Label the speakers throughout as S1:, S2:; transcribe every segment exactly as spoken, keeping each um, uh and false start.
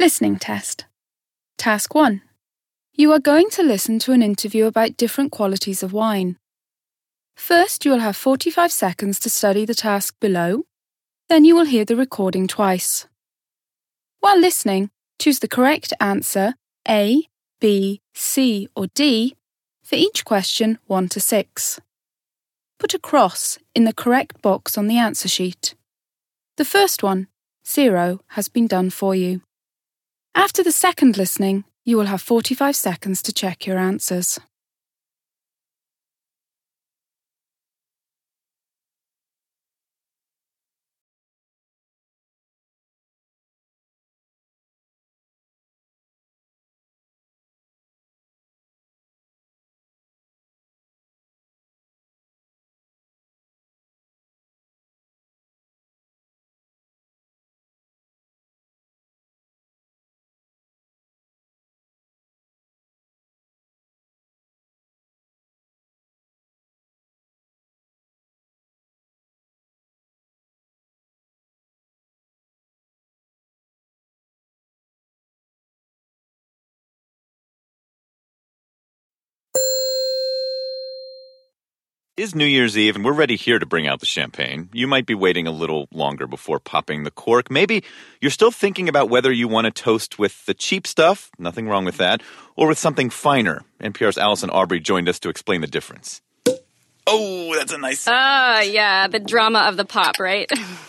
S1: Listening test. Task one. You are going to listen to an interview about different qualities of wine. First, you will have forty-five seconds to study the task below. Then you will hear the recording twice. While listening, choose the correct answer A, B, C or D for each question one to six. Put a cross in the correct box on the answer sheet. The first one, zero, has been done for you. After the second listening, you will have forty-five seconds to check your answers.
S2: It is New Year's Eve, and we're ready here to bring out the champagne. You might be waiting a little longer before popping the cork. Maybe you're still thinking about whether you want to toast with the cheap stuff, nothing wrong with that, or with something finer. N P R's Allison Aubrey joined us to explain the difference. Oh, that's a nice...
S3: Ah, uh, yeah, the drama of the pop, right?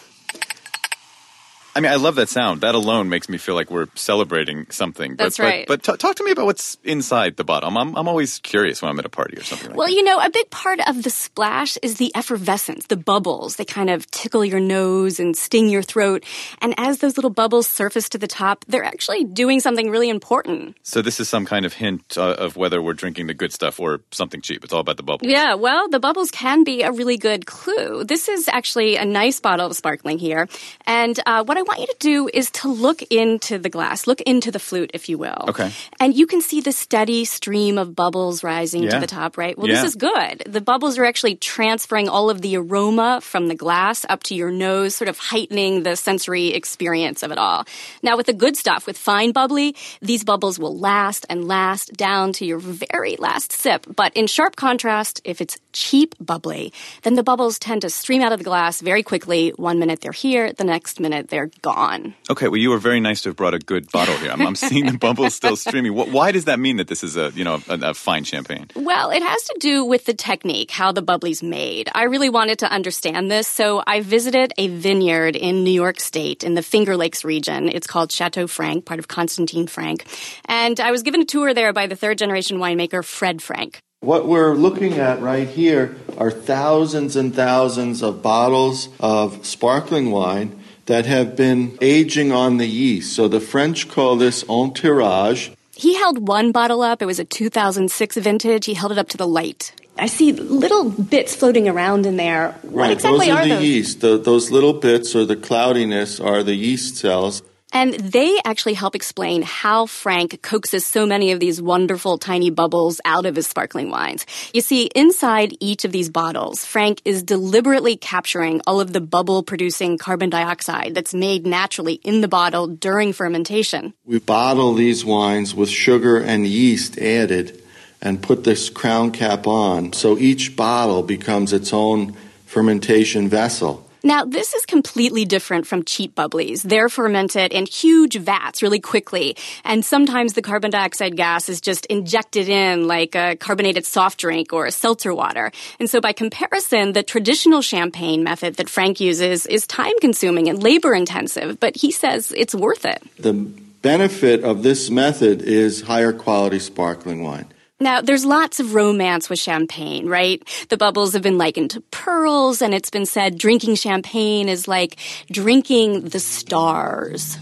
S2: I mean, I love that sound. That alone makes me feel like we're celebrating something.
S3: That's
S2: but,
S3: right.
S2: But, but t- talk to me about what's inside the bottle. I'm, I'm always curious when I'm at a party or something like
S3: well,
S2: that.
S3: Well, you know, a big part of the splash is the effervescence, the bubbles. They kind of tickle your nose and sting your throat. And as those little bubbles surface to the top, they're actually doing something really important.
S2: So this is some kind of hint uh, of whether we're drinking the good stuff or something cheap. It's all about the bubbles.
S3: Yeah, well, the bubbles can be a really good clue. This is actually a nice bottle of sparkling here. And uh, what I want you to do is to look into the glass, look into the flute, if you will.
S2: Okay.
S3: And you can see the steady stream of bubbles rising
S2: yeah.
S3: to the top, right? Well,
S2: yeah.
S3: this is good. The bubbles are actually transferring all of the aroma from the glass up to your nose, sort of heightening the sensory experience of it all. Now, with the good stuff, with fine bubbly, these bubbles will last and last down to your very last sip. But in sharp contrast, if it's cheap bubbly, then the bubbles tend to stream out of the glass very quickly. One minute they're here, the next minute they're gone.
S2: Okay, well, you were very nice to have brought a good bottle here. I'm, I'm seeing the bubbles still streaming. What, why does that mean that this is a, you know, a, a fine champagne?
S3: Well, it has to do with the technique, how the bubbly's made. I really wanted to understand this, so I visited a vineyard in New York State in the Finger Lakes region. It's called Chateau Frank, part of Constantine Frank. And I was given a tour there by the third-generation winemaker Fred Frank.
S4: What we're looking at right here are thousands and thousands of bottles of sparkling wine that have been aging on the yeast. So the French call this en tirage.
S3: He held one bottle up. It was a two thousand six vintage. He held it up to the light. I see little bits floating around in there. What
S4: right,
S3: exactly
S4: those are,
S3: are
S4: the
S3: those?
S4: yeast. The, those little bits or the cloudiness are the yeast cells.
S3: And they actually help explain how Frank coaxes so many of these wonderful tiny bubbles out of his sparkling wines. You see, inside each of these bottles, Frank is deliberately capturing all of the bubble-producing carbon dioxide that's made naturally in the bottle during fermentation.
S4: We bottle these wines with sugar and yeast added and put this crown cap on, so each bottle becomes its own fermentation vessel.
S3: Now, this is completely different from cheap bubblies. They're fermented in huge vats really quickly, and sometimes the carbon dioxide gas is just injected in like a carbonated soft drink or a seltzer water. And so by comparison, the traditional champagne method that Frank uses is time-consuming and labor-intensive, but he says it's worth it.
S4: The benefit of this method is higher quality sparkling wine.
S3: Now, there's lots of romance with champagne, right? The bubbles have been likened to pearls, and it's been said drinking champagne is like drinking the stars.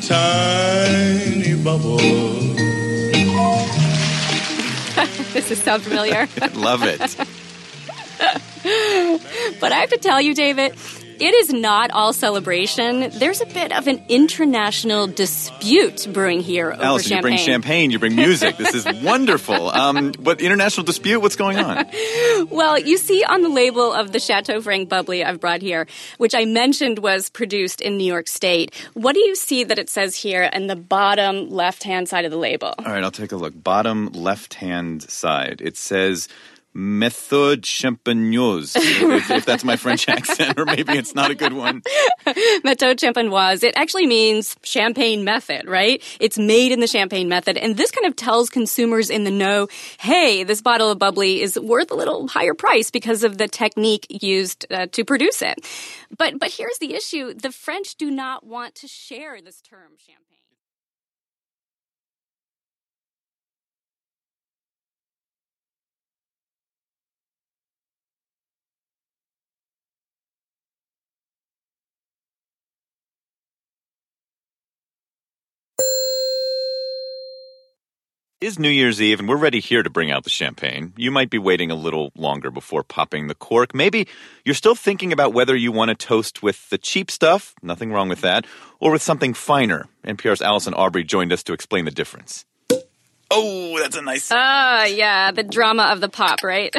S5: Tiny bubbles.
S3: Does this sound familiar?
S2: Love it.
S3: But I have to tell you, David, It is not all celebration. There's a bit of an international dispute brewing here over
S2: Allison,
S3: champagne.
S2: you bring champagne, you bring music. This is wonderful. Um, what international dispute? What's going on?
S3: Well, you see on the label of the Chateau Frank bubbly I've brought here, which I mentioned was produced in New York State. What do you see that it says here in the bottom left-hand side of the label?
S2: All right, I'll take a look. Bottom left-hand side. It says Méthode Champenoise, if, if that's my French accent, or maybe it's not a good one.
S3: Méthode Champenoise. It actually means champagne method, right? It's made in the champagne method. And this kind of tells consumers in the know, hey, this bottle of bubbly is worth a little higher price because of the technique used uh, to produce it. But, but here's the issue. The French do not want to share this term champagne.
S2: It is New Year's Eve, and we're ready here to bring out the champagne. You might be waiting a little longer before popping the cork. Maybe you're still thinking about whether you want to toast with the cheap stuff, nothing wrong with that, or with something finer. N P R's Allison Aubrey joined us to explain the difference. Oh, that's a nice...
S3: Ah, uh, yeah, the drama of the pop, right?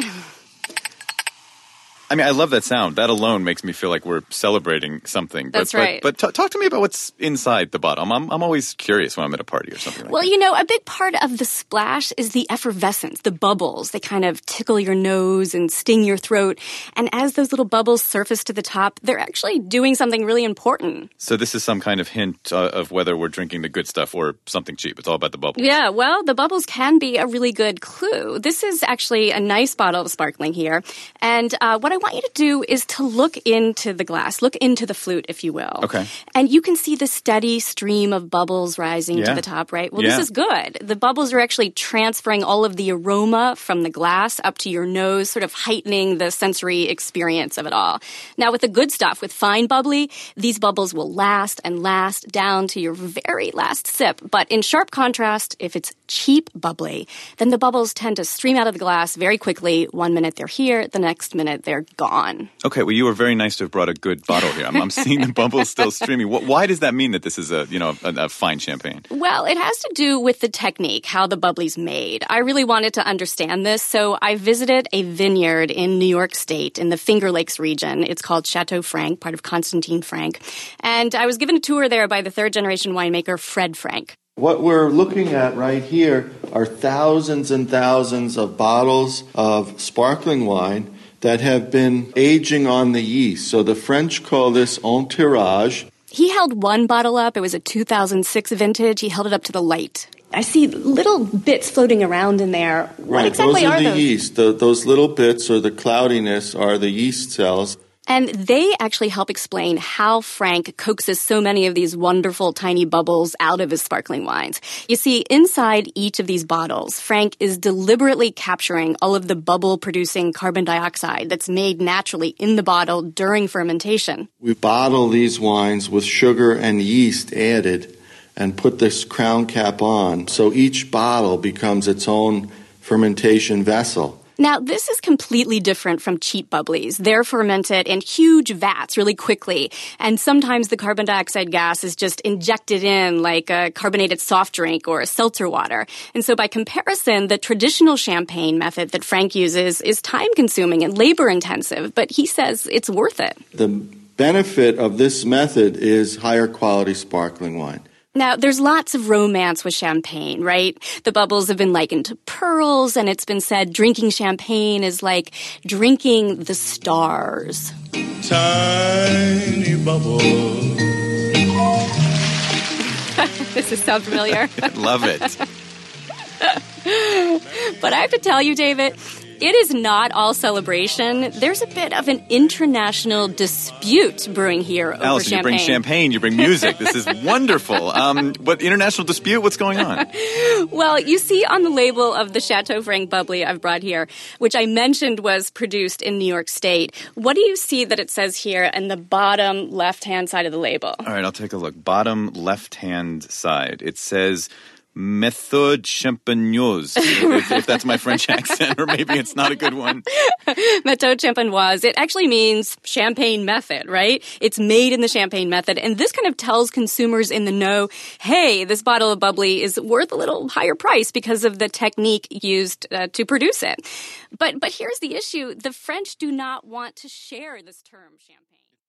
S2: I mean, I love that sound. That alone makes me feel like we're celebrating something. But,
S3: That's right.
S2: But, but t- talk to me about what's inside the bottle. I'm, I'm always curious when I'm at a party or something like
S3: well,
S2: that.
S3: Well, you know, a big part of the splash is the effervescence, the bubbles. They kind of tickle your nose and sting your throat. And as those little bubbles surface to the top, they're actually doing something really important.
S2: So this is some kind of hint uh, of whether we're drinking the good stuff or something cheap. It's all about the bubbles.
S3: Yeah, well, the bubbles can be a really good clue. This is actually a nice bottle of sparkling here. And uh, what I want you to do is to look into the glass, look into the flute, if you will.
S2: Okay.
S3: And you can see the steady stream of bubbles rising
S2: yeah.
S3: to the top, right? Well,
S2: yeah.
S3: this is good. The bubbles are actually transferring all of the aroma from the glass up to your nose, sort of heightening the sensory experience of it all. Now, with the good stuff, with fine bubbly, these bubbles will last and last down to your very last sip. But in sharp contrast, if it's cheap bubbly, then the bubbles tend to stream out of the glass very quickly. One minute they're here, the next minute they're gone.
S2: Okay, well, you were very nice to have brought a good bottle here. I'm, I'm seeing the bubbles still streaming. Why does that mean that this is a, you know, a, a fine champagne?
S3: Well, it has to do with the technique, how the bubbly's made. I really wanted to understand this, so I visited a vineyard in New York State in the Finger Lakes region. It's called Chateau Frank, part of Constantine Frank. And I was given a tour there by the third-generation winemaker Fred Frank.
S4: What we're looking at right here are thousands and thousands of bottles of sparkling wine that have been aging on the yeast. So the French call this en tirage.
S3: He held one bottle up. It was a two thousand six vintage. He held it up to the light. I see little bits floating around in there. What
S4: right,
S3: exactly
S4: those are,
S3: are
S4: the
S3: those?
S4: yeast. The, those little bits or the cloudiness are the yeast cells.
S3: And they actually help explain how Frank coaxes so many of these wonderful tiny bubbles out of his sparkling wines. You see, inside each of these bottles, Frank is deliberately capturing all of the bubble-producing carbon dioxide that's made naturally in the bottle during fermentation.
S4: We bottle these wines with sugar and yeast added and put this crown cap on, so each bottle becomes its own fermentation vessel.
S3: Now, this is completely different from cheap bubblies. They're fermented in huge vats really quickly, and sometimes the carbon dioxide gas is just injected in like a carbonated soft drink or a seltzer water. And so by comparison, the traditional champagne method that Frank uses is time-consuming and labor-intensive, but he says it's worth it.
S4: The benefit of this method is higher quality sparkling wine.
S3: Now, there's lots of romance with champagne, right? The bubbles have been likened to pearls, and it's been said drinking champagne is like drinking the stars.
S5: Tiny bubbles.
S3: Does this sound familiar?
S2: Love it.
S3: But I have to tell you, David, it is not all celebration. There's a bit of an international dispute brewing here over
S2: Allison,
S3: champagne.
S2: you bring champagne, you bring music. This is wonderful. Um, what international dispute? What's going on?
S3: Well, you see on the label of the Chateau Frank bubbly I've brought here, which I mentioned was produced in New York State. What do you see that it says here in the bottom left-hand side of the label?
S2: All right, I'll take a look. Bottom left-hand side. It says méthode champenoise, if, if that's my French accent, or maybe it's not a good one.
S3: Méthode champenoise. It actually means champagne method, right? It's made in the champagne method. And this kind of tells consumers in the know, hey, this bottle of bubbly is worth a little higher price because of the technique used uh, to produce it. But, but here's the issue. The French do not want to share this term champagne.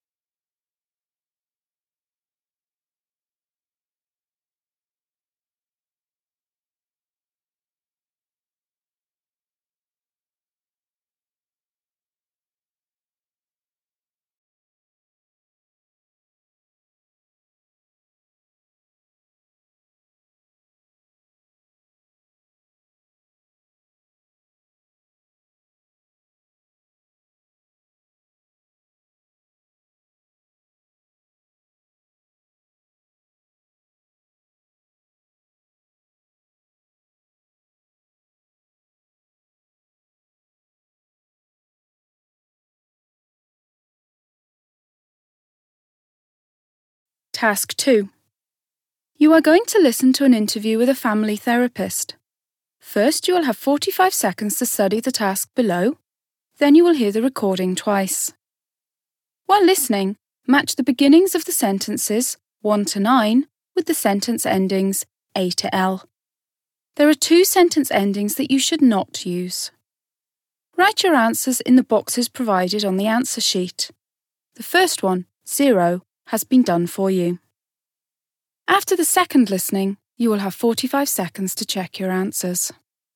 S1: Task two. You are going to listen to an interview with a family therapist. First, you will have forty-five seconds to study the task below. Then you will hear the recording twice. While listening, match the beginnings of the sentences one to nine with the sentence endings A to L. There are two sentence endings that you should not use. Write your answers in the boxes provided on the answer sheet. The first one, zero, has been done for you. After the second listening, you will have forty-five seconds to check your answers.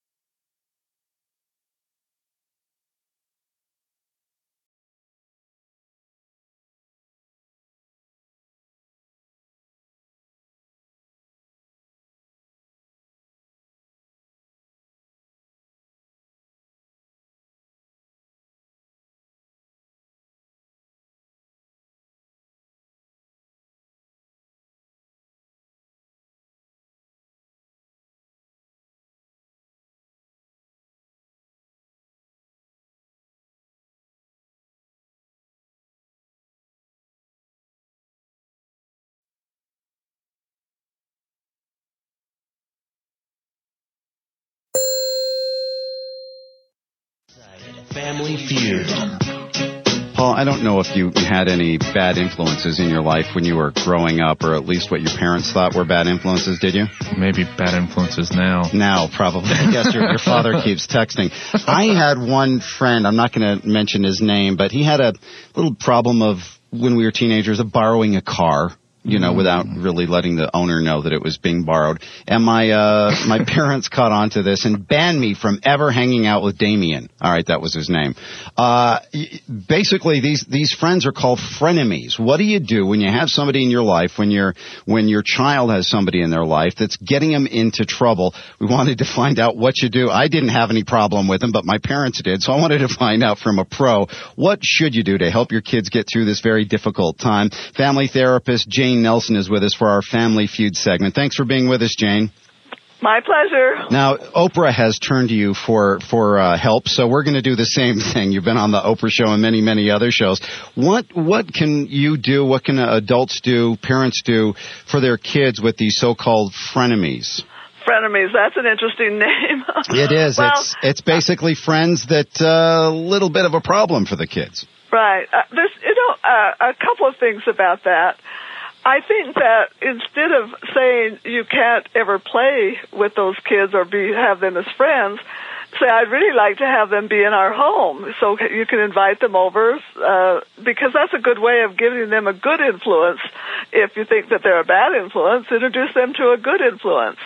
S6: Family Feud.
S7: Paul, I don't know if you had any bad influences in your life when you were growing up, or at least what your parents thought were bad influences, did you?
S8: Maybe bad influences now.
S7: Now, probably. I guess your, your father keeps texting. I had one friend, I'm not going to mention his name, but he had a little problem of, when we were teenagers, of borrowing a car. You know, without really letting the owner know that it was being borrowed. And my uh my parents caught on to this and banned me from ever hanging out with Damien. All right, that was his name. Uh basically, these these friends are called frenemies. What do you do when you have somebody in your life, when your when your child has somebody in their life that's getting them into trouble? We wanted to find out what you do. I didn't have any problem with them, but my parents did, so I wanted to find out from a pro, what should you do to help your kids get through this very difficult time? Family therapist Jane Nelson is with us for our Family Feud segment. Thanks for being with us, Jane.
S9: My pleasure.
S7: Now, Oprah has turned to you for for uh, help, so we're going to do the same thing. You've been on the Oprah Show and many, many other shows. What what can you do, what can adults do, parents do, for their kids with these so-called frenemies?
S9: Frenemies, that's an interesting name.
S7: It is.
S9: Well,
S7: it's it's basically friends that a uh, little bit of a problem for the kids.
S9: Right. Uh, there's, you know, uh, a couple of things about that. I think that instead of saying you can't ever play with those kids or be have them as friends, say I'd really like to have them be in our home, so you can invite them over, uh, because that's a good way of giving them a good influence. If you think that they're a bad influence, introduce them to a good influence.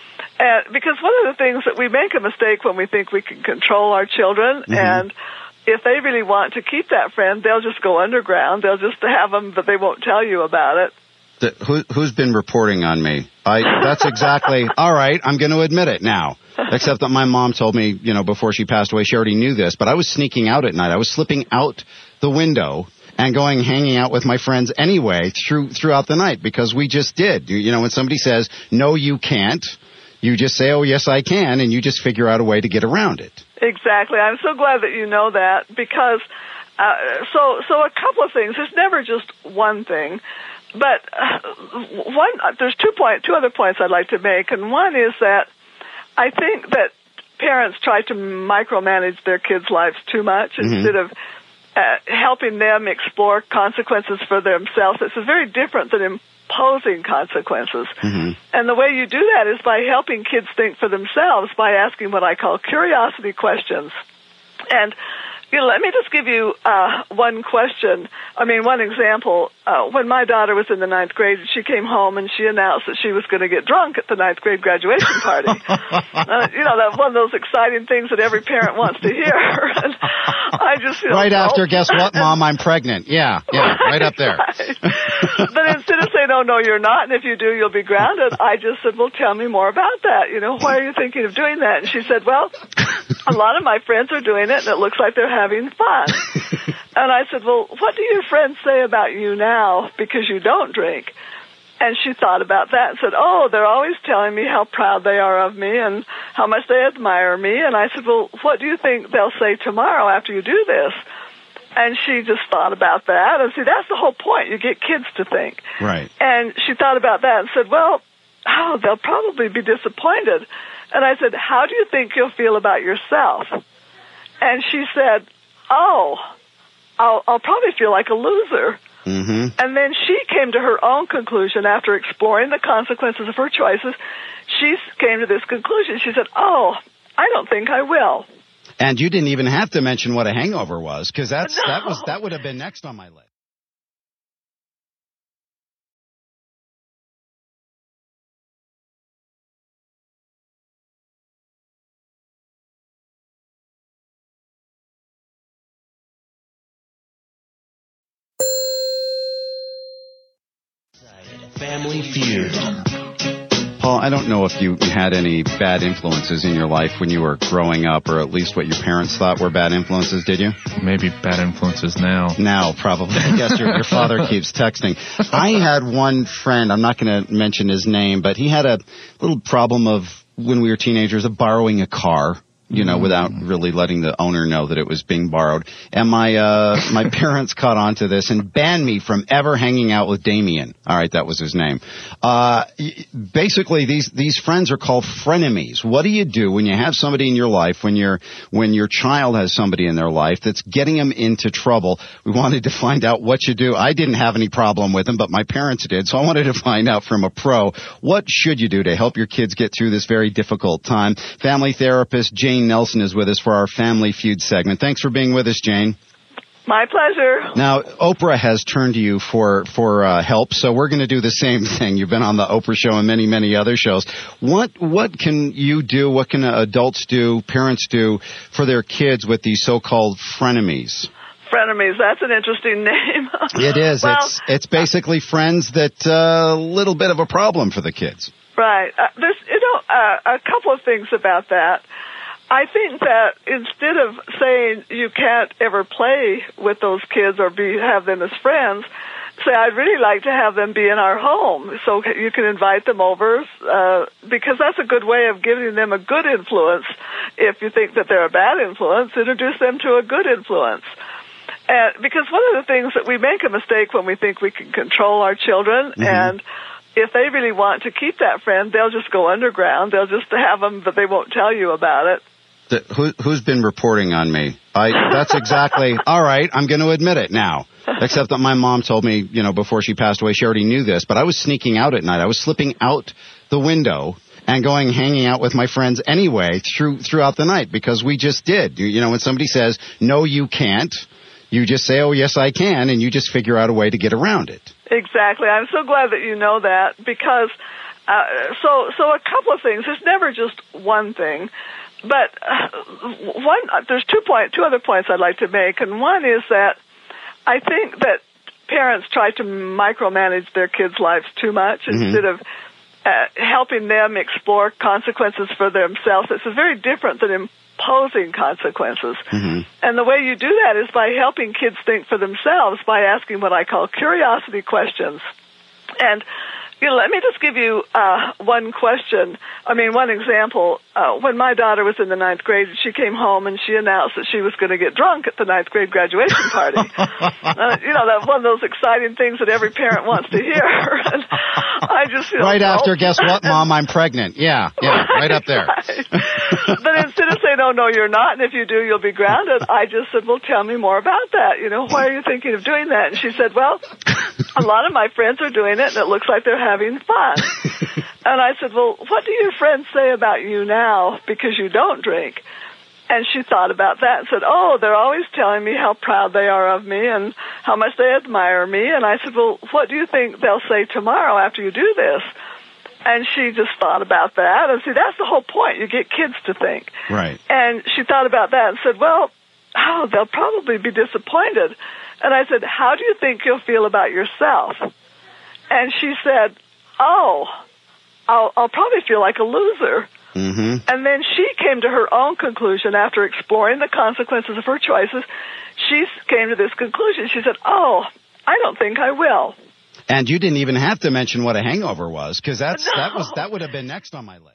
S9: And because one of the things that we make a mistake when we think we can control our children, mm-hmm. and if they really want to keep that friend, they'll just go underground. They'll just have them, but they won't tell you about it.
S7: The, who, who's been reporting on me? I, that's exactly, all right, I'm going to admit it now. Except that my mom told me, you know, before she passed away, she already knew this, but I was sneaking out at night. I was slipping out the window and going hanging out with my friends anyway through throughout the night, because we just did. You, you know, when somebody says, no, you can't, you just say, oh, yes, I can, and you just figure out a way to get around it.
S9: Exactly. I'm so glad that you know that, because, uh, so, so a couple of things. There's never just one thing. but uh, one, there's two point, two other points I'd like to make, and one is that I think that parents try to micromanage their kids' lives too much mm-hmm. instead of uh, helping them explore consequences for themselves. It's very different than imposing consequences. Mm-hmm. And the way you do that is by helping kids think for themselves by asking what I call curiosity questions. And you know, let me just give you uh, one question. I mean, one example. Uh, when my daughter was in the ninth grade, she came home and she announced that she was going to get drunk at the ninth grade graduation party. uh, you know, that's one of those exciting things that every parent wants to hear. And I just, you know,
S7: right after,
S9: oh.
S7: guess what, Mom? I'm pregnant. Yeah, yeah, right, right up there.
S9: Right. But instead of saying, "Oh no, you're not," and if you do, you'll be grounded, I just said, "Well, tell me more about that. You know, why are you thinking of doing that?" And she said, "Well, a lot of my friends are doing it, and it looks like they're having fun." And I said, "Well, what do your friends say about you now because you don't drink?" And she thought about that and said, "Oh, they're always telling me how proud they are of me and how much they admire me." And I said, "Well, what do you think they'll say tomorrow after you do this?" And she just thought about that. And see, that's the whole point. You get kids to think.
S7: Right.
S9: And she thought about that and said, "Well, oh, they'll probably be disappointed." And I said, "How do you think you'll feel about yourself?" And she said, "Oh, I'll, I'll probably feel like a loser."
S7: Mm-hmm.
S9: And then she came to her own conclusion after exploring the consequences of her choices. She came to this conclusion. She said, "Oh, I don't think I will."
S7: And you didn't even have to mention what a hangover was, because that's
S9: No.
S7: that was that would have been next on my list.
S6: Family Feud.
S7: Paul, I don't know if you had any bad influences in your life when you were growing up, or at least what your parents thought were bad influences, did you?
S8: Maybe bad influences now.
S7: Now, probably. I guess your, your father keeps texting. I had one friend, I'm not going to mention his name, but he had a little problem of, when we were teenagers, of borrowing a car. You know, without really letting the owner know that it was being borrowed. And my uh my parents caught on to this and banned me from ever hanging out with Damien. All right, that was his name. Uh basically these these friends are called frenemies. What do you do when you have somebody in your life, when your when your child has somebody in their life that's getting them into trouble? We wanted to find out what you do. I didn't have any problem with them, but my parents did. So I wanted to find out from a pro, what should you do to help your kids get through this very difficult time? Family therapist Jane Nelson is with us for our Family Feud segment. Thanks for being with us, Jane.
S9: My pleasure.
S7: Now, Oprah has turned to you for for uh, help, so we're going to do the same thing. You've been on the Oprah show and many, many other shows. What what can you do, what can adults do, parents do for their kids with these so-called frenemies?
S9: Frenemies, that's an interesting name.
S7: It is.
S9: Well,
S7: it's it's basically friends that a uh, little bit of a problem for the kids.
S9: Right. Uh, there's, you know, uh, a couple of things about that. I think that instead of saying you can't ever play with those kids or be have them as friends, say I'd really like to have them be in our home, so you can invite them over, uh, because that's a good way of giving them a good influence. If you think that they're a bad influence, introduce them to a good influence. And because one of the things that we make a mistake when we think we can control our children, mm-hmm. and if they really want to keep that friend, they'll just go underground. They'll just have them, but they won't tell you about it.
S7: The, who, who's been reporting on me? I, that's exactly, all right, I'm going to admit it now. Except that my mom told me, you know, before she passed away, she already knew this, but I was sneaking out at night. I was slipping out the window and going hanging out with my friends anyway through throughout the night, because we just did. You, you know, when somebody says, no, you can't, you just say, oh, yes, I can, and you just figure out a way to get around it.
S9: Exactly. I'm so glad that you know that, because uh, so so a couple of things. There's never just one thing. But uh, one, there's two point, two other points I'd like to make, and one is that I think that parents try to micromanage their kids' lives too much mm-hmm. instead of uh, helping them explore consequences for themselves. It's very different than imposing consequences. Mm-hmm. And the way you do that is by helping kids think for themselves by asking what I call curiosity questions. And You know, let me just give you uh, one question. I mean, one example. Uh, when my daughter was in the ninth grade, she came home and she announced that she was going to get drunk at the ninth grade graduation party. uh, you know, that's one of those exciting things that every parent wants to hear. And I just, you know,
S7: right after,
S9: oh.
S7: guess what, Mom? I'm pregnant. Yeah, yeah, right up there.
S9: Right. But instead of saying, "Oh no, you're not," and if you do, you'll be grounded, I just said, "Well, tell me more about that. You know, why are you thinking of doing that?" And she said, "Well, a lot of my friends are doing it, and it looks like they're having fun." And I said, "Well, what do your friends say about you now because you don't drink?" And she thought about that and said, "Oh, they're always telling me how proud they are of me and how much they admire me." And I said, "Well, what do you think they'll say tomorrow after you do this?" And she just thought about that. And see, that's the whole point. You get kids to think.
S7: Right.
S9: And she thought about that and said, "Well, oh, they'll probably be disappointed." And I said, "How do you think you'll feel about yourself?" And she said, "Oh, I'll, I'll probably feel like a loser."
S7: Mm-hmm.
S9: And then she came to her own conclusion after exploring the consequences of her choices. She came to this conclusion. She said, "Oh, I don't think I will."
S7: And you didn't even have to mention what a hangover was, because that's
S9: No.
S7: that was that would have been next on my list.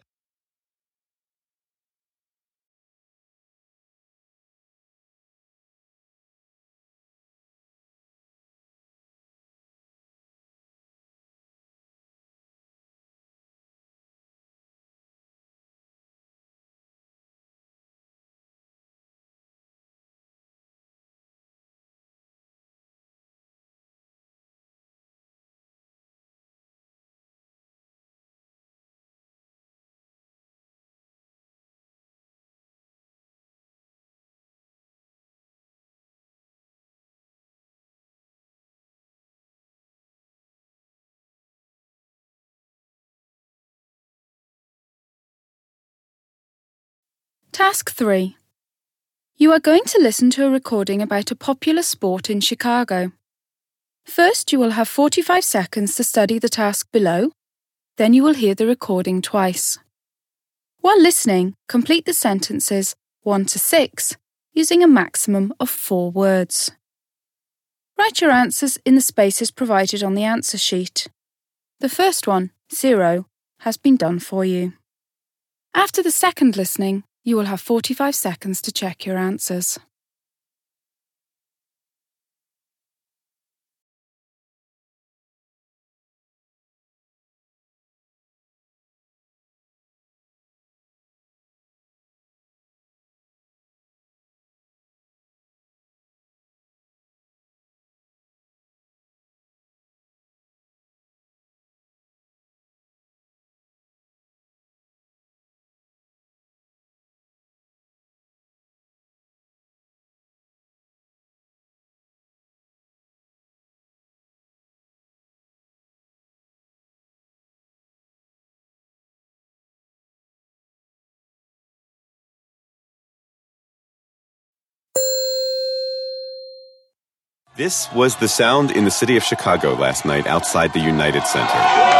S1: Task three. You are going to listen to a recording about a popular sport in Chicago. First, you will have forty-five seconds to study the task below. Then you will hear the recording twice. While listening, complete the sentences one to six using a maximum of four words. Write your answers in the spaces provided on the answer sheet. The first one, zero, has been done for you. After the second listening, you will have forty-five seconds to check your answers.
S6: This was the sound in the city of Chicago last night outside the United Center.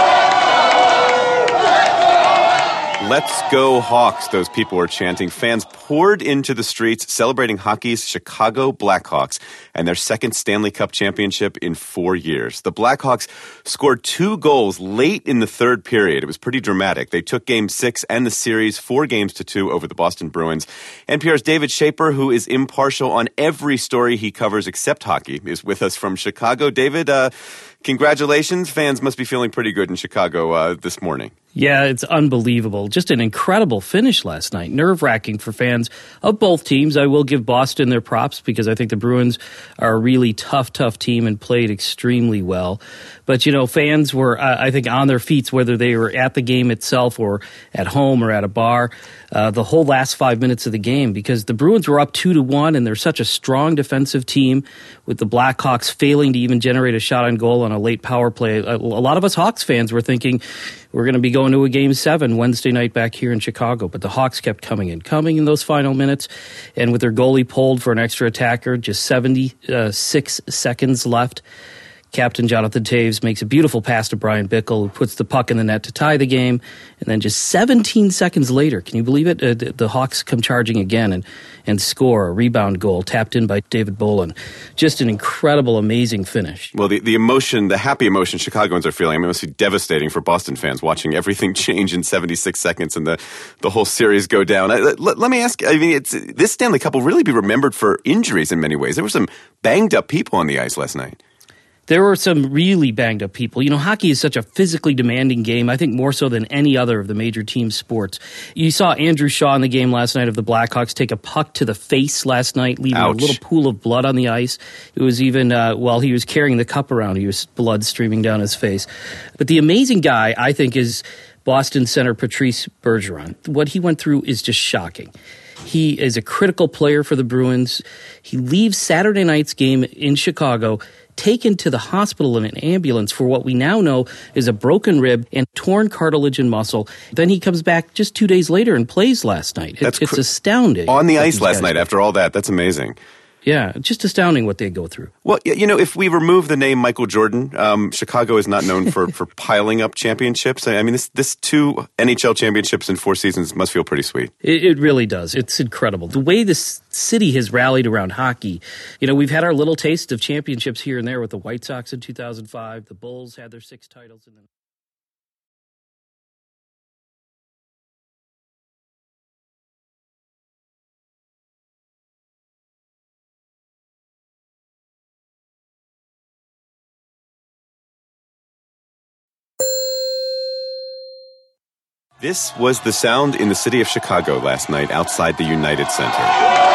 S6: Let's go Hawks, those people were chanting. Fans poured into the streets celebrating hockey's Chicago Blackhawks and their second Stanley Cup championship in four years. The Blackhawks scored two goals late in the third period. It was pretty dramatic. They took game six and the series four games to two over the Boston Bruins. N P R's David Schaper, who is impartial on every story he covers except hockey, is with us from Chicago. David, uh, congratulations. Fans must be feeling pretty good in Chicago uh, this morning.
S10: Yeah, it's unbelievable. Just an incredible finish last night. Nerve-wracking for fans of both teams. I will give Boston their props because I think the Bruins are a really tough, tough team and played extremely well. But, you know, fans were, uh, I think, on their feet, whether they were at the game itself or at home or at a bar, uh, the whole last five minutes of the game, because the Bruins were up two to one, and they're such a strong defensive team, with the Blackhawks failing to even generate a shot on goal on a late power play. A, a lot of us Hawks fans were thinking we're going to be going to a game seven Wednesday night back here in Chicago, but the Hawks kept coming and coming in those final minutes, and with their goalie pulled for an extra attacker, just seventy-six seconds left, Captain Jonathan Toews makes a beautiful pass to Brian Bickle, who puts the puck in the net to tie the game. And then just seventeen seconds later, can you believe it? Uh, the, the Hawks come charging again and, and score a rebound goal tapped in by David Bolin. Just an incredible, amazing finish.
S6: Well, the, the emotion, the happy emotion Chicagoans are feeling, I mean, it must be devastating for Boston fans watching everything change in seventy-six seconds and the, the whole series go down. I, let, let me ask, I mean, it's, this Stanley Cup will really be remembered for injuries in many ways. There were some banged up people on the ice last night.
S10: There were some really banged up people. You know, hockey is such a physically demanding game, I think more so than any other of the major team sports. You saw Andrew Shaw in the game last night of the Blackhawks take a puck to the face last night, leaving
S6: Ouch.
S10: a little pool of blood on the ice. It was even, uh, while he was carrying the cup around, he was blood streaming down his face. But the amazing guy, I think, is Boston center Patrice Bergeron. What he went through is just shocking. He is a critical player for the Bruins. He leaves Saturday night's game in Chicago, taken to the hospital in an ambulance for what we now know is a broken rib and torn cartilage and muscle. Then he comes back just two days later and plays last night. It,
S6: That's
S10: it's
S6: cr-
S10: astounding.
S6: On the ice last night, after all that, that's amazing.
S10: Yeah, just astounding what they go through.
S6: Well, you know, if we remove the name Michael Jordan, um, Chicago is not known for, for piling up championships. I mean, this this two N H L championships in four seasons must feel pretty sweet.
S10: It, it really does. It's incredible. The way this city has rallied around hockey. You know, we've had our little taste of championships here and there with the White Sox in two thousand five. The Bulls had their six titles in the
S6: This was the sound in the city of Chicago last night outside the United Center.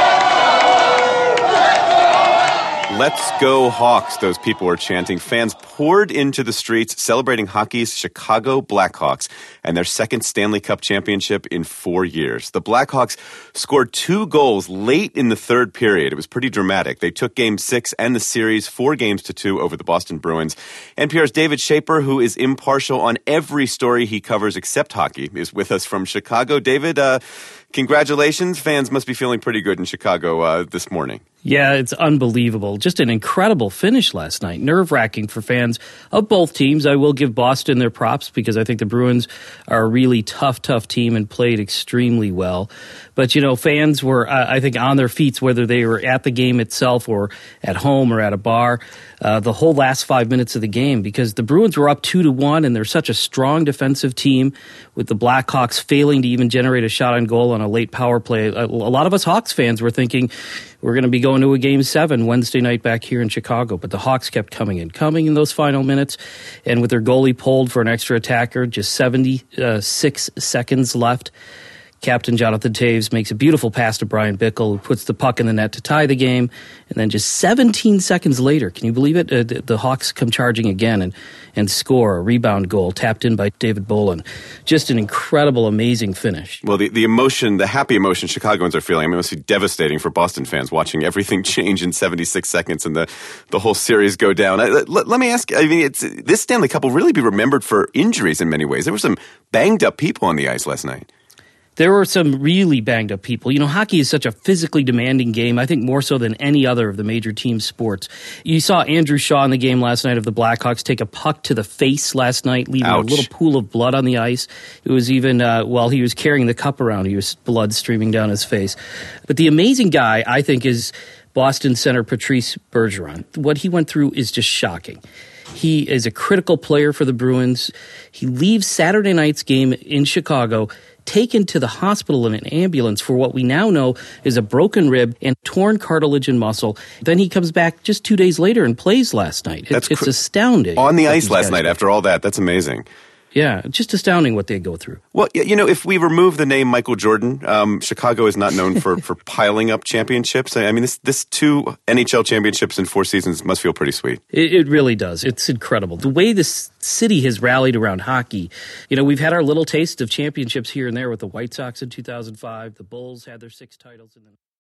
S6: Let's go Hawks, those people were chanting. Fans poured into the streets celebrating hockey's Chicago Blackhawks and their second Stanley Cup championship in four years. The Blackhawks scored two goals late in the third period. It was pretty dramatic. They took game six and the series four games to two over the Boston Bruins. N P R's David Shaper, who is impartial on every story he covers except hockey, is with us from Chicago. David, uh, congratulations. Fans must be feeling pretty good in Chicago uh, this morning.
S10: Yeah, it's unbelievable. Just an incredible finish last night. Nerve-wracking for fans of both teams. I will give Boston their props because I think the Bruins are a really tough, tough team and played extremely well. But, you know, fans were, uh, I think, on their feet, whether they were at the game itself or at home or at a bar, uh, the whole last five minutes of the game because the Bruins were up two to one and they're such a strong defensive team with the Blackhawks failing to even generate a shot on goal on a late power play. A, a lot of us Hawks fans were thinking we're going to be going to a game seven Wednesday night back here in Chicago. But the Hawks kept coming and coming in those final minutes. And with their goalie pulled for an extra attacker, just seventy-six seconds left, Captain Jonathan Toews makes a beautiful pass to Brian Bickle, who puts the puck in the net to tie the game. And then just seventeen seconds later, can you believe it? Uh, the, the Hawks come charging again and, and score a rebound goal tapped in by David Bolin. Just an incredible, amazing finish.
S6: Well, the, the emotion, the happy emotion Chicagoans are feeling, I mean, it must be devastating for Boston fans watching everything change in seventy-six seconds and the, the whole series go down. I, let, let me ask, I mean, it's, this Stanley Cup will really be remembered for injuries in many ways. There were some banged up people on the ice last night.
S10: There were some really banged up people. You know, hockey is such a physically demanding game, I think more so than any other of the major team sports. You saw Andrew Shaw in the game last night of the Blackhawks take a puck to the face last night, leaving
S6: Ouch.
S10: a little pool of blood on the ice. It was even, uh, while he was carrying the cup around, he was blood streaming down his face. But the amazing guy, I think, is Boston center Patrice Bergeron. What he went through is just shocking. He is a critical player for the Bruins. He leaves Saturday night's game in Chicago, taken to the hospital in an ambulance for what we now know is a broken rib and torn cartilage and muscle. Then he comes back just two days later and plays last night. It's,
S6: That's
S10: it's
S6: cr-
S10: astounding.
S6: On the ice last night, after all that, that's amazing.
S10: Yeah, just astounding what they go through.
S6: Well, you know, if we remove the name Michael Jordan, um, Chicago is not known for, for piling up championships. I mean, this this two N H L championships in four seasons must feel pretty sweet.
S10: It, it really does. It's incredible. The way this city has rallied around hockey. You know, we've had our little taste of championships here and there with the White Sox in two thousand five. The Bulls had their six titles in the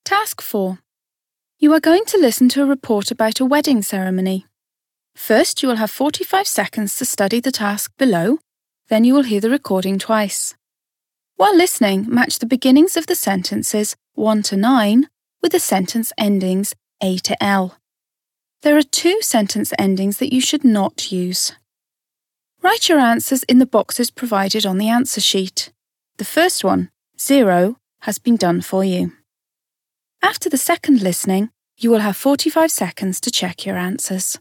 S1: Task four. You are going to listen to a report about a wedding ceremony. First, you will have forty-five seconds to study the task below, then you will hear the recording twice. While listening, match the beginnings of the sentences one to nine with the sentence endings A to L. There are two sentence endings that you should not use. Write your answers in the boxes provided on the answer sheet. The first one, zero, has been done for you. After the second listening, you will have forty-five seconds to check your answers.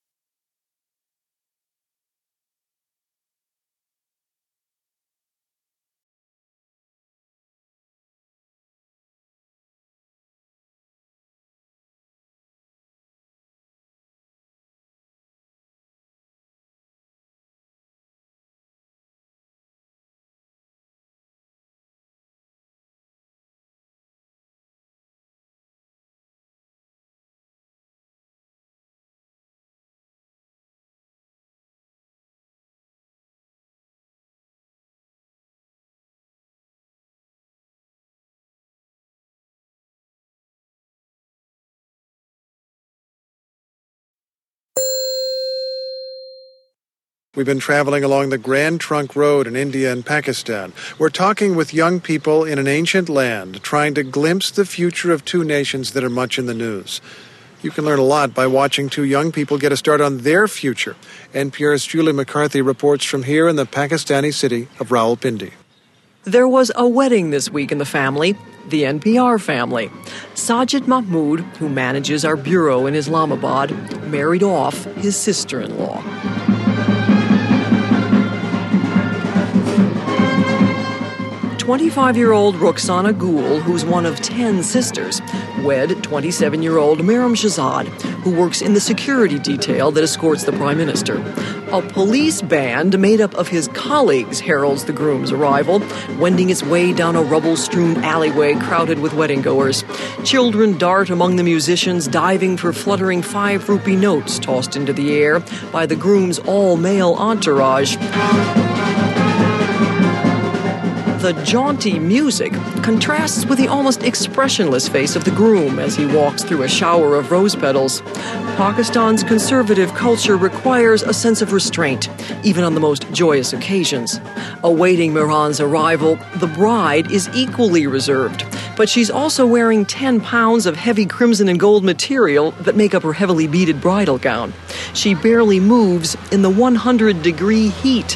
S11: We've been traveling along the Grand Trunk Road in India and Pakistan. We're talking with young people in an ancient land, trying to glimpse the future of two nations that are much in the news. You can learn a lot by watching two young people get a start on their future. N P R's Julie McCarthy reports from here in the Pakistani city of Rawalpindi.
S12: There was a wedding this week in the family, the N P R family. Sajid Mahmood, who manages our bureau in Islamabad, married off his sister-in-law. twenty-five-year-old Roxana Gul, who's one of ten sisters, wed twenty-seven-year-old Miriam Shahzad, who works in the security detail that escorts the Prime Minister. A police band made up of his colleagues heralds the groom's arrival, wending its way down a rubble-strewn alleyway crowded with wedding-goers. Children dart among the musicians, diving for fluttering five-rupee notes tossed into the air by the groom's all-male entourage. The jaunty music contrasts with the almost expressionless face of the groom as he walks through a shower of rose petals. Pakistan's conservative culture requires a sense of restraint, even on the most joyous occasions. Awaiting Mehran's arrival, the bride is equally reserved, but she's also wearing ten pounds of heavy crimson and gold material that make up her heavily beaded bridal gown. She barely moves in the one hundred degree heat.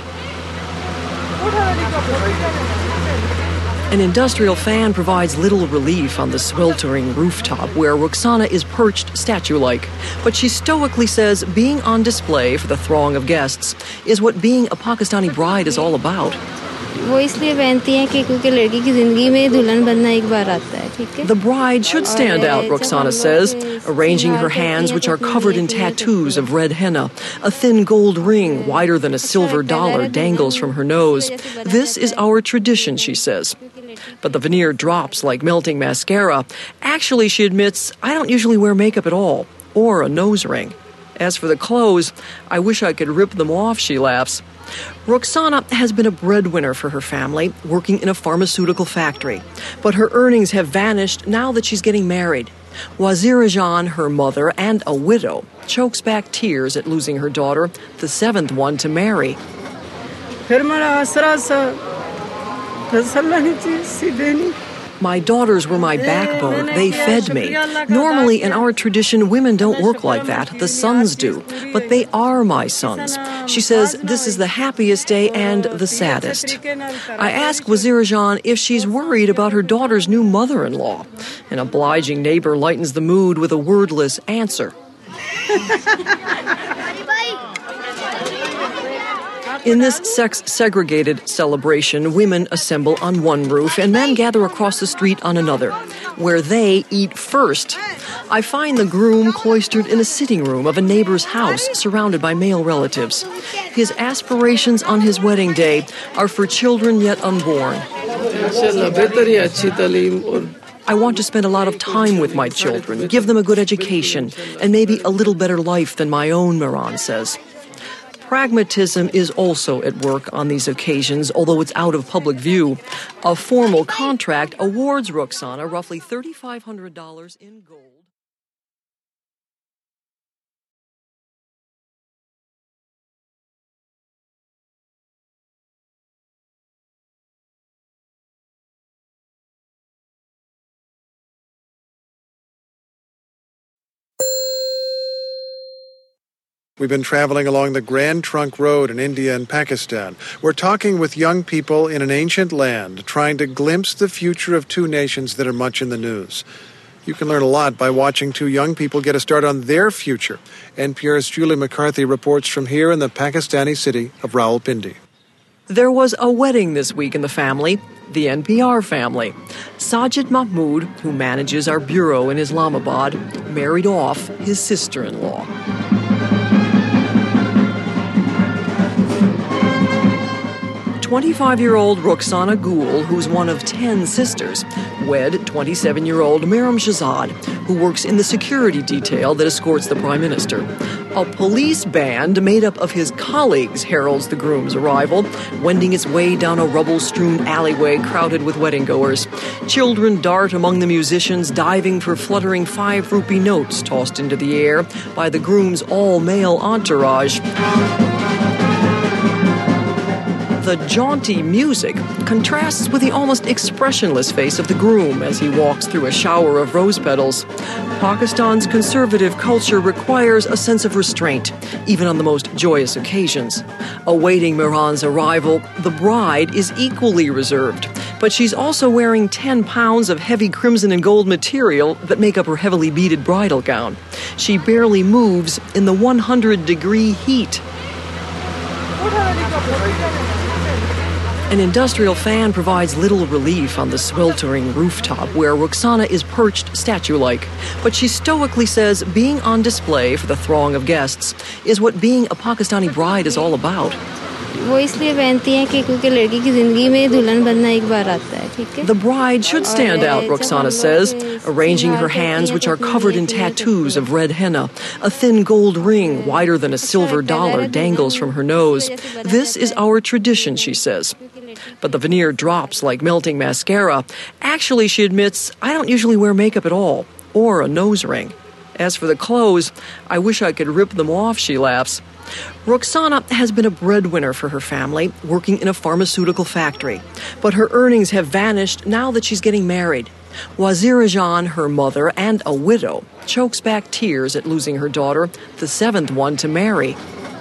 S12: An industrial fan provides little relief on the sweltering rooftop where Roxana is perched statue-like. But she stoically says being on display for the throng of guests is what being a Pakistani bride is all about. The bride should stand out, Roxana says, arranging her hands, which are covered in tattoos of red henna. A thin gold ring, wider than a silver dollar, dangles from her nose. This is our tradition, she says. But the veneer drops like melting mascara. Actually, she admits, I don't usually wear makeup at all, or a nose ring. As for the clothes, I wish I could rip them off, she laughs. Roxana has been a breadwinner for her family, working in a pharmaceutical factory. But her earnings have vanished now that she's getting married. Wazira Jan, her mother, and a widow, chokes back tears at losing her daughter, the seventh one to marry. My daughters were my backbone. They fed me. Normally, in our tradition, women don't work like that. The sons do. But they are my sons. She says this is the happiest day and the saddest. I ask Wazira Jan if she's worried about her daughter's new mother-in-law. An obliging neighbor lightens the mood with a wordless answer. In this sex-segregated celebration, women assemble on one roof and men gather across the street on another, where they eat first. I find the groom cloistered in a sitting room of a neighbor's house, surrounded by male relatives. His aspirations on his wedding day are for children yet unborn. I want to spend a lot of time with my children, give them a good education, and maybe a little better life than my own, Mehran says. Pragmatism is also at work on these occasions, although it's out of public view. A formal contract awards Roxana roughly three thousand five hundred dollars in gold.
S11: We've been traveling along the Grand Trunk Road in India and Pakistan. We're talking with young people in an ancient land, trying to glimpse the future of two nations that are much in the news. You can learn a lot by watching two young people get a start on their future. N P R's Julie McCarthy reports from here in the Pakistani city of Rawalpindi.
S12: There was a wedding this week in the family, the N P R family. Sajid Mahmood, who manages our bureau in Islamabad, married off his sister-in-law. twenty-five-year-old Roxana Gul, who's one of ten sisters, wed twenty-seven-year-old Miriam Shahzad, who works in the security detail that escorts the Prime Minister. A police band made up of his colleagues heralds the groom's arrival, wending its way down a rubble-strewn alleyway crowded with wedding-goers. Children dart among the musicians, diving for fluttering five-rupee notes tossed into the air by the groom's all-male entourage. The jaunty music contrasts with the almost expressionless face of the groom as he walks through a shower of rose petals. Pakistan's conservative culture requires a sense of restraint, even on the most joyous occasions. Awaiting Miran's arrival, the bride is equally reserved, but she's also wearing ten pounds of heavy crimson and gold material that make up her heavily beaded bridal gown. She barely moves in the one hundred degree heat. An industrial fan provides little relief on the sweltering rooftop where Roxana is perched statue-like. But she stoically says being on display for the throng of guests is what being a Pakistani bride is all about. The bride should stand out, Roxana says, arranging her hands, which are covered in tattoos of red henna. A thin gold ring, wider than a silver dollar, dangles from her nose. This is our tradition, she says. But the veneer drops like melting mascara. Actually, she admits, I don't usually wear makeup at all, or a nose ring. As for the clothes, I wish I could rip them off, she laughs. Roxana has been a breadwinner for her family, working in a pharmaceutical factory. But her earnings have vanished now that she's getting married. Wazira Jan, her mother, and a widow, chokes back tears at losing her daughter, the seventh one to marry.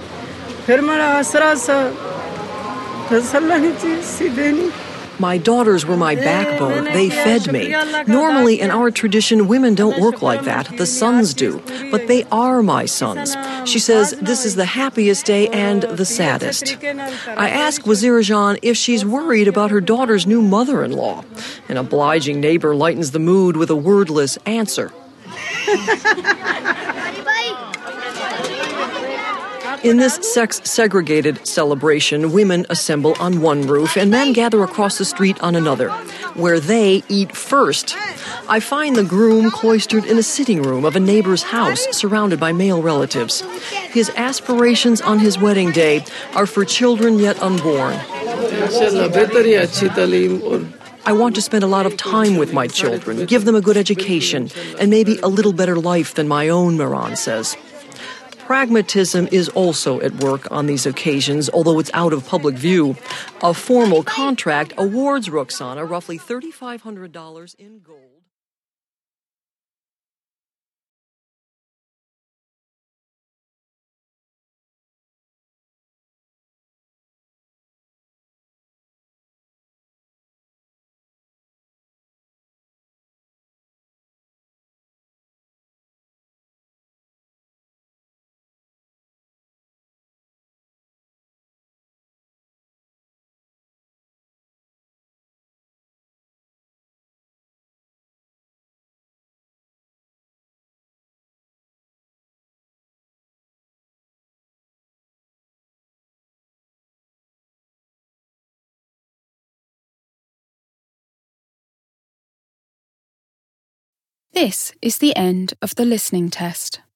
S12: My daughters were my backbone. They fed me. Normally, in our tradition, women don't work like that. The sons do. But they are my sons. She says this is the happiest day and the saddest. I ask Wazira Jan if she's worried about her daughter's new mother-in-law. An obliging neighbor lightens the mood with a wordless answer. In this sex-segregated celebration, women assemble on one roof and men gather across the street on another, where they eat first. I find the groom cloistered in a sitting room of a neighbor's house, surrounded by male relatives. His aspirations on his wedding day are for children yet unborn. I want to spend a lot of time with my children, give them a good education, and maybe a little better life than my own, Miran says. Pragmatism is also at work on these occasions, although it's out of public view. A formal contract awards Roxana roughly three thousand five hundred dollars in gold.
S1: This is the end of the listening test.